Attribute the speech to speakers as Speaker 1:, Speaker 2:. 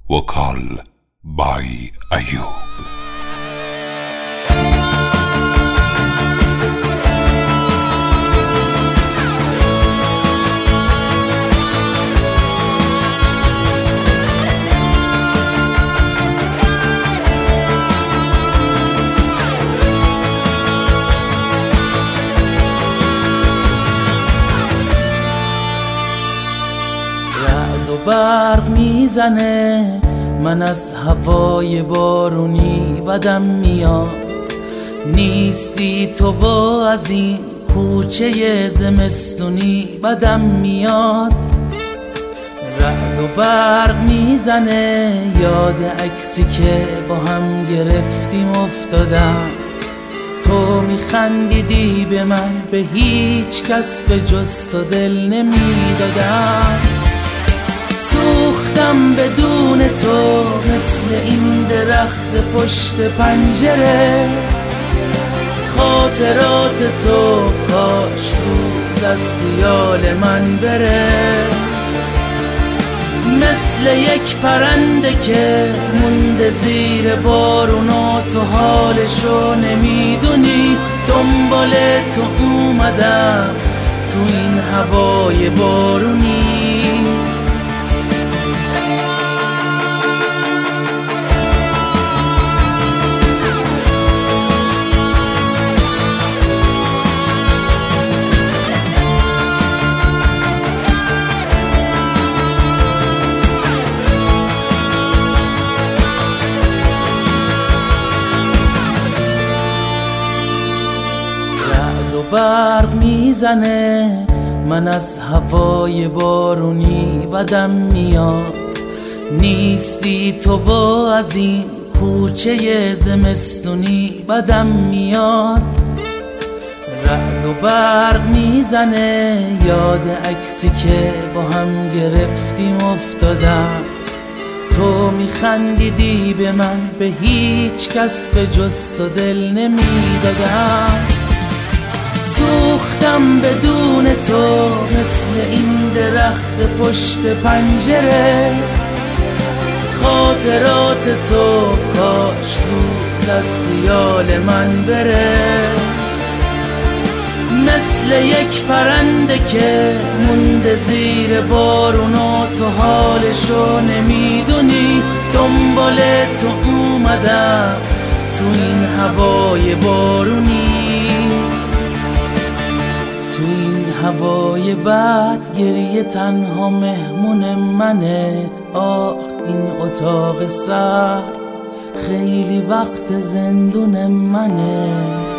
Speaker 1: Vocal by Ayub.
Speaker 2: برق میزنه، من از هوای بارونی بدم میاد. نیستی تو و از این کوچه زمستونی بدم میاد. رعد و برق میزنه، یاد عکسی که با هم گرفتیم افتادم. تو میخندیدی به من، به هیچ کس به جز تو دل نمیدادم. سوختم بدون تو مثل این درخت پشت پنجره. خاطرات تو کاش زود از خیال من بره. مثل یک پرنده که مونده زیر بارون و تو حالشو نمیدونی. دنبال تو اومدم تو این هوای بارونی. برق میزنه، من از هوای بارونی بدم میاد. نیستی تو و از این کوچه زمستونی بدم میاد. رعد و برق میزنه، یاد عکسی که با هم گرفتیم افتادم. تو میخندیدی به من، به هیچ کس به جز تو دل نمیدادم. سوختم بدون تو مثل این درخت پشت پنجره. خاطرات تو کاش زود از خیال من بره. مثل یک پرنده که مونده زیر بارون و تو حالشو نمیدونی. دنبال تو اومدم تو این هوای بارونی. تو این هوای بد گریه تنها مهمون منه. آه این اتاق سرد خیلی وقت زندون منه.